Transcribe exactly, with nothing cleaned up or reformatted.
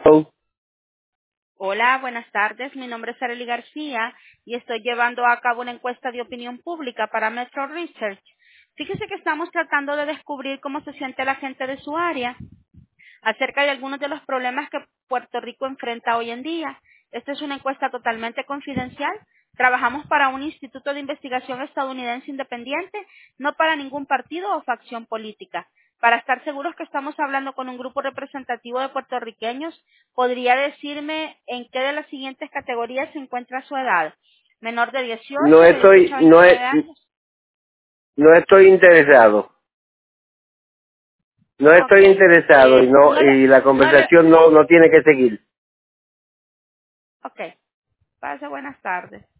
Oh, Hola, buenas tardes. Mi nombre es Arely García y estoy llevando a cabo una encuesta de opinión pública para Metro Research. Fíjese que estamos tratando de descubrir cómo se siente la gente de su área acerca de algunos de los problemas que Puerto Rico enfrenta hoy en día. Esta es una encuesta totalmente confidencial. Trabajamos para un instituto de investigación estadounidense independiente, no para ningún partido o facción política. Para estar seguros que estamos hablando con un grupo representativo de puertorriqueños, ¿podría decirme en qué de las siguientes categorías se encuentra su edad? ¿Menor de no dieciocho, de dieciocho estoy, a no, veintinueve e- años? no estoy interesado. No Ok. estoy interesado y Eh, no no le, y la no le, conversación no no tiene que seguir. ok. Pase buenas tardes.